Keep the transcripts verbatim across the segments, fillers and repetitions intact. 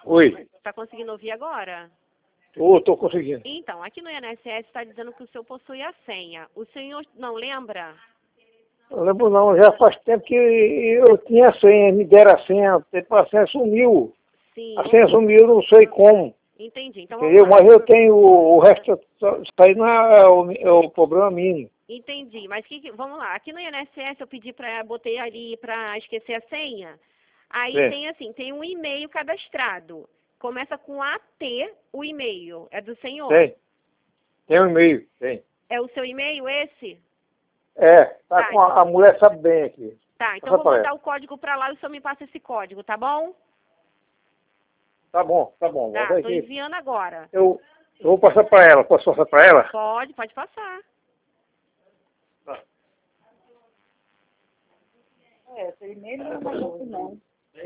Oi. Tá conseguindo ouvir agora? Tô, tô conseguindo. Então, aqui no I N S S está dizendo que o senhor possui a senha. O senhor não lembra? Eu lembro não, já faz tempo que eu tinha a senha, me deram a senha, a senha sumiu. Sim. A senha sumiu, não sei como. Entendi. Então, Entendeu? vamos lá. Mas eu tenho o resto, isso aí não é o, é o problema mínimo. Entendi. Mas que, que- vamos lá. Aqui no I N S S eu pedi para, botei ali para esquecer a senha. Aí É. tem assim, tem um e-mail cadastrado. Começa com A T, o e-mail. É do senhor? Tem. Tem um e-mail, tem. É o seu e-mail esse? É, tá, Tá, com a, a mulher sabe bem aqui. Tá, então Passa vou pra mandar ela. o código para lá e o senhor me passa esse código, tá bom? Tá bom, tá bom, Tá, volta tô aqui. enviando agora. Eu, eu vou passar pra ela, posso passar pra ela? Pode, pode passar. Tá. É, esse e-mail não é mais assim, não.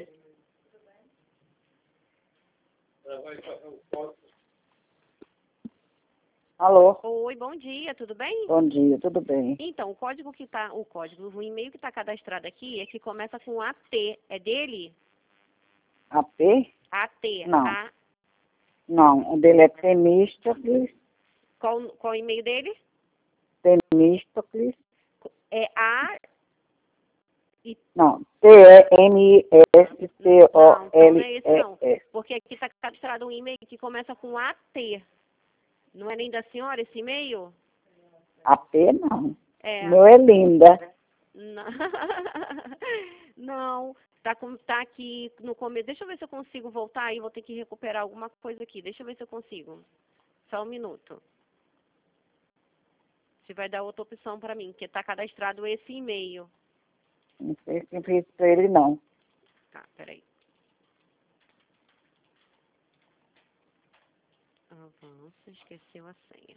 Alô? Oi, bom dia, tudo bem? Bom dia, tudo bem? Então, o código que tá, o código, o e-mail que está cadastrado aqui é que começa com A T. É dele? A P? A T. Não. A, Não, o dele é Temístocles, qual, qual o e-mail dele? Temístocles, É A e não, T E M I S T O não, então não L é esse E não. S. Porque aqui está cadastrado um e-mail que começa com A T. Não é nem da senhora esse e-mail? A P não. É. O meu é Linda. Não, não, tá, com, tá aqui no começo. Deixa eu ver se eu consigo voltar aí, vou ter que recuperar alguma coisa aqui. Deixa eu ver se eu consigo. Só um minuto. Se vai dar outra opção para mim, que tá cadastrado esse e-mail. Não sei se eu fiz pra ele, não. Tá, peraí. Avança, esqueceu a senha.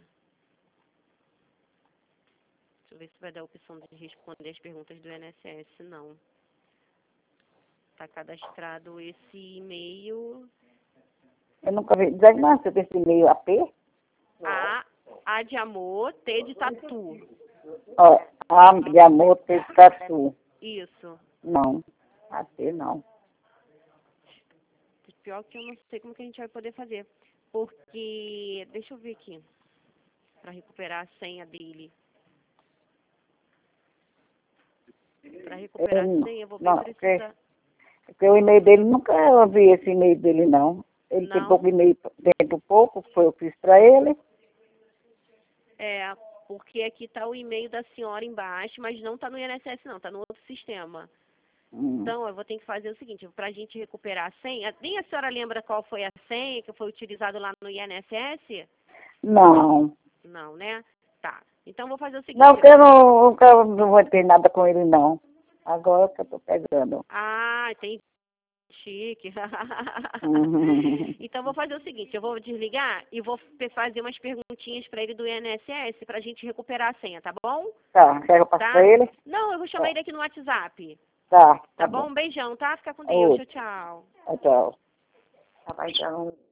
Deixa eu ver se vai dar a opção de responder as perguntas do I N S S. Não. Tá cadastrado esse e-mail. Eu nunca vi. Diagnóstico desse e-mail A P? A, A de amor, T de tatu. Ó, A de amor, T de tatu. Isso. Não, A P não. Pior que eu não sei como que a gente vai poder fazer. Porque, deixa eu ver aqui, para recuperar a senha dele. Para recuperar Eu a senha, eu vou ver não, se precisa... porque o e-mail dele, nunca eu vi esse e-mail dele, não. Ele tem Não. pouco e-mail, tempo pouco, foi eu que fiz pra ele. É, porque aqui está o e-mail da senhora embaixo, mas não está no I N S S não, está no outro sistema. Hum. Então, eu vou ter que fazer o seguinte, para a gente recuperar a senha... Nem a senhora lembra qual foi a senha que foi utilizada lá no I N S S? Não. Não, né? Tá. Então, vou fazer o seguinte... Não, porque eu não, nunca não vou ter nada com ele, não. Agora que eu tô pegando. Ah, tem chique. Uhum. Então, vou fazer o seguinte, eu vou desligar e vou pe- fazer umas perguntinhas para ele do I N S S para a gente recuperar a senha, tá bom? Tá, quer que eu passe Tá? pra ele? Não, eu vou chamar Tá. ele aqui no WhatsApp. Tá, Tá tá bom? bom. Um beijão, tá? Fica com Deus. Ô, Tchau, tchau. tchau. Tá, vai, então.